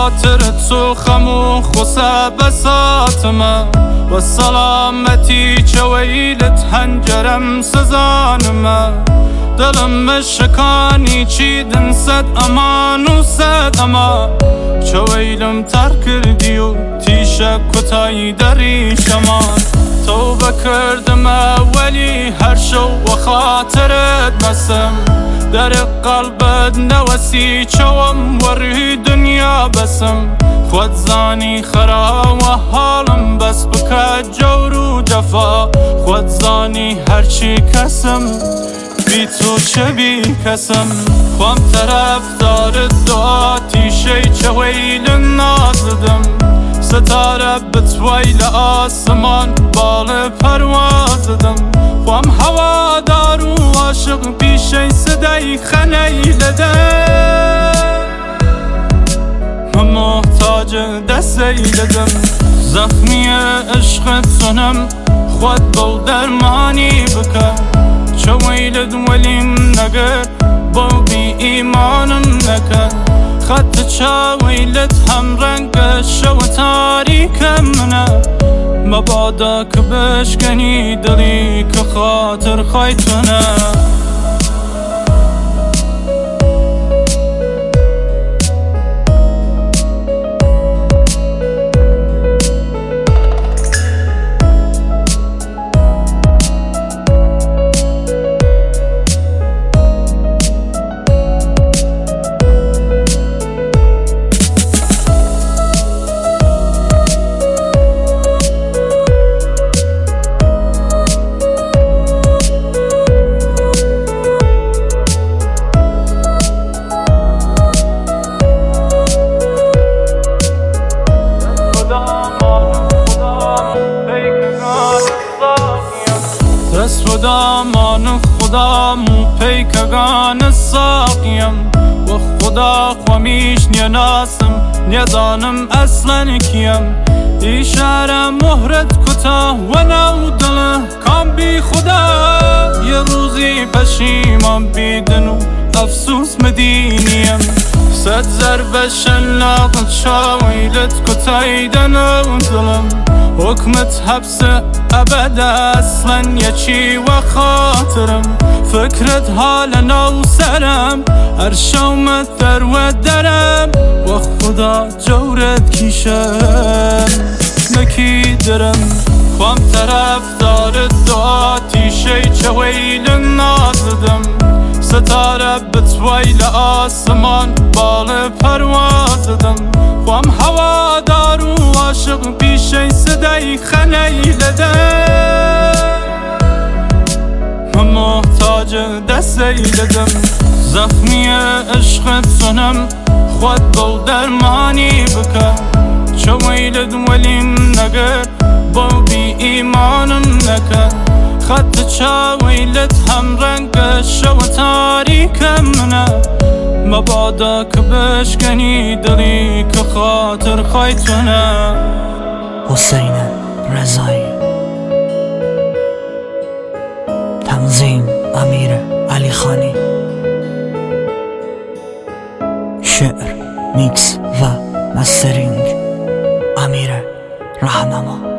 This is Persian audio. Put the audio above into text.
خاطر تو خمو خسه بساتمه و سلامتی چه ویلت هنجرم سزانمه دلم شکانی چیدن صد امان و صد اما چه ویلم تر کردی و تیشه کتایی دری شمان توبه کردم اولی هر شو و خاطرت بسم در قلبت نوسی چوم وری دنیا بسم خود زانی خرا و حالم بس بکد جور و جفا خود زانی هرچی کسم بی تو چه بی کسم خوام طرف دار دعا تیشه چه ویل نازدم ستاره بتویل آسمان بال پروازدم خوام هوا دار و عاشق پیشه صدای خنیلده من محتاج دستیلدم زخمی عشقت سنم خود بو درمانی بکن چه ویلد ولیم نگر با بی ایمانم نکن خط چه ویلت هم رنگ شو تاریکم منه مبادا که بشکنی دلی که خاطر خایتونه دست و دامان خدامو پیکگان ساقیم و خدا خوامیش نیاناسم نیدانم اصلا کیم ایشاره مهرت کتا و نو دله کام بی خدا یه روزی پشیمان بیدن و افسوس مدینیم صد ضربه شلاقت شاویلت کتایدن و ظلم حکمت حبس ابد اصلا یه چی و خاطرم فکرت حال نو سرم هر شومت در و درم و خدا جورت کیشم نکی درم خوام طرف دار دعا تیشه چه ویل نازدم ستاره بتویل آسمان بال پروازدم خوام هوا دار و عاشق پیشه صدای خنیلده من محتاج دستیلدم زخمی عشقت سنم خود بو درمانی بکن چه ویلد ولیم نگر با بی ایمانم نکن خط چه ویلت هم رنگ شو تاریکم منه مبادا که بشکنی دلی که خاطر خایتونه حسین رضایی تنظیم امیر علی خانی شعر میکس و مسترینگ امیر رهنما